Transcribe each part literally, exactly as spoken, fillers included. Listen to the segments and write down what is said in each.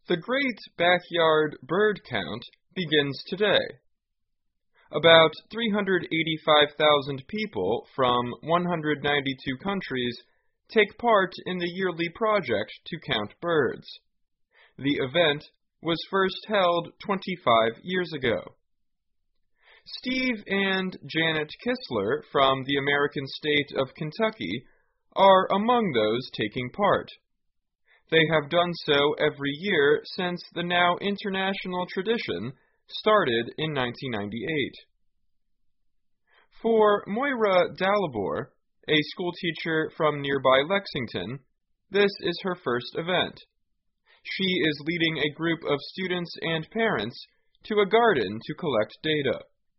The Great Backyard Bird Count begins today. About three hundred eighty-five thousand people from one hundred ninety-two countries take part in the yearly project to count birds. The event was first held twenty-five years ago. Steve and Janet Kistler from the American state of Kentucky are among those taking part. They have done so every year since the now international tradition started in nineteen ninety-eight. For Moira Dalibor, a schoolteacher from nearby Lexington, this is her first event. She is leading a group of students and parents to a garden to collect data.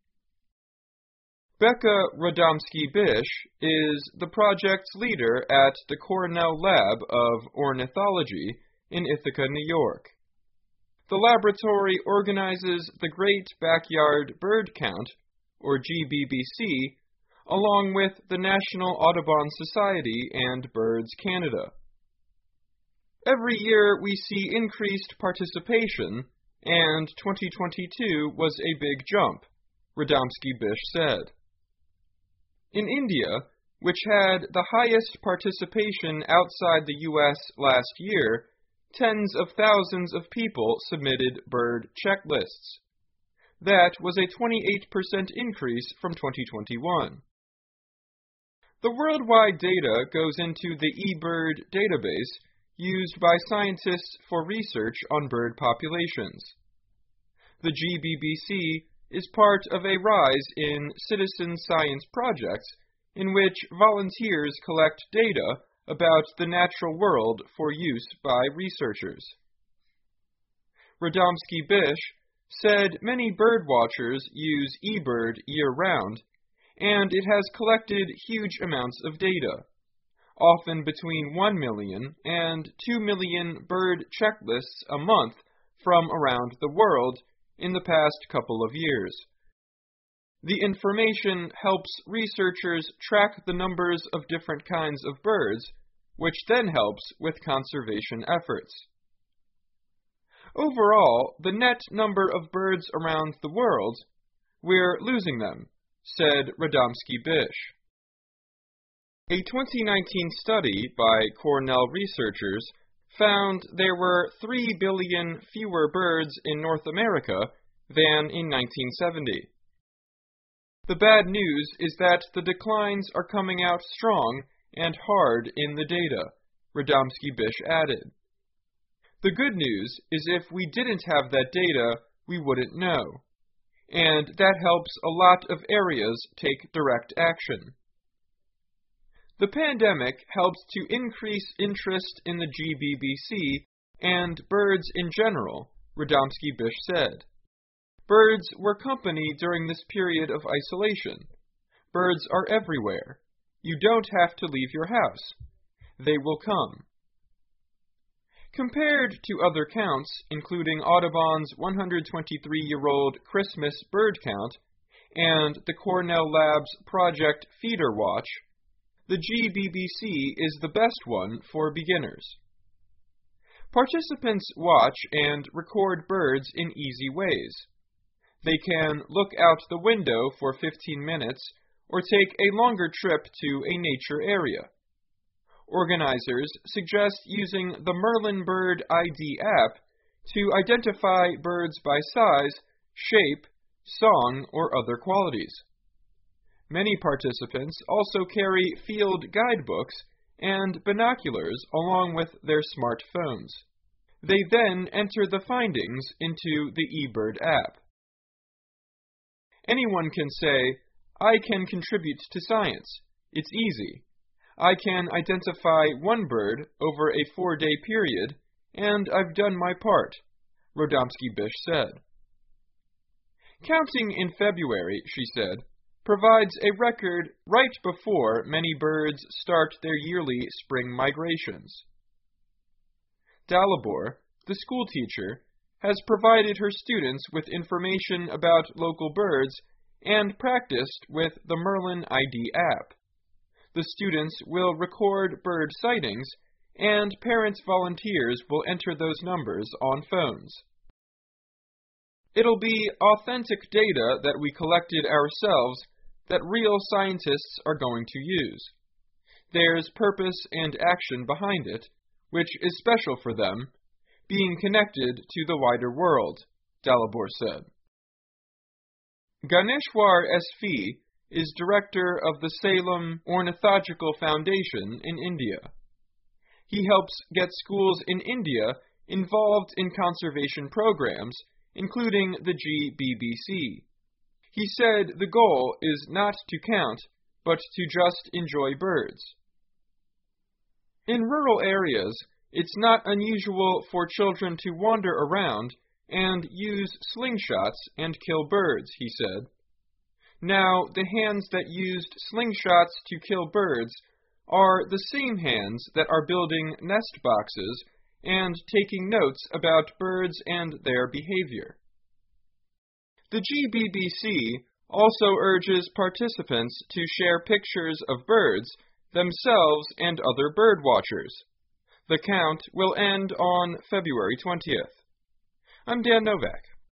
Becca Radomski-Bish is the project's leader at the Cornell Lab of Ornithology in Ithaca, New York. The laboratory organizes the Great Backyard Bird Count, or G B B C, along with the National Audubon Society and Birds Canada. Every year we see increased participation, and twenty twenty-two was a big jump, Radomski-Bish said. In India, which had the highest participation outside the U S last year, tens of thousands of people submitted bird checklists. That was a twenty-eight percent increase from twenty twenty-one. The worldwide data goes into the eBird database used by scientists for research on bird populations. The G B B C is part of a rise in citizen science projects in which volunteers collect data about the natural world for use by researchers. Radomski-Bish said many birdwatchers use eBird year-round, and it has collected huge amounts of data, often between one million and two million bird checklists a month from around the world in the past couple of years. The information helps researchers track the numbers of different kinds of birds, which then helps with conservation efforts. Overall, the net number of birds around the world, we're losing them, said Radomski-Bish. A twenty nineteen study by Cornell researchers found there were three billion fewer birds in North America than in nineteen seventy. The bad news is that the declines are coming out strong and hard in the data, Radomski-Bish added. The good news is if we didn't have that data, we wouldn't know, and that helps a lot of areas take direct action. The pandemic helped to increase interest in the G B B C and birds in general, Radomski-Bish said. Birds were company during this period of isolation. Birds are everywhere. You don't have to leave your house. They will come. Compared to other counts, including Audubon's one hundred twenty-three-year-old Christmas bird count and the Cornell Lab's Project Feeder Watch, the G B B C is the best one for beginners. Participants watch and record birds in easy ways. They can look out the window for fifteen minutes or take a longer trip to a nature area. Organizers suggest using the Merlin Bird I D app to identify birds by size, shape, song, or other qualities. Many participants also carry field guidebooks and binoculars along with their smartphones. They then enter the findings into the eBird app. Anyone can say, I can contribute to science. It's easy. I can identify one bird over a four-day period, and I've done my part, Radomski-Bish said. Counting in February, she said, provides a record right before many birds start their yearly spring migrations. Dalibor, the schoolteacher, has provided her students with information about local birds and practiced with the Merlin I D app. The students will record bird sightings and parents volunteers will enter those numbers on phones. It'll be authentic data that we collected ourselves that real scientists are going to use. There's purpose and action behind it, which is special for them, being connected to the wider world, Dalibor said. Ganeshwar S V is director of the Salem Ornithological Foundation in India. He helps get schools in India involved in conservation programs, including the G B B C. He said the goal is not to count, but to just enjoy birds. In rural areas, it's not unusual for children to wander around and use slingshots and kill birds, he said. Now, the hands that used slingshots to kill birds are the same hands that are building nest boxes and taking notes about birds and their behavior. The G B B C also urges participants to share pictures of birds, themselves and other bird watchers. The count will end on February twentieth. I'm Dan Novak.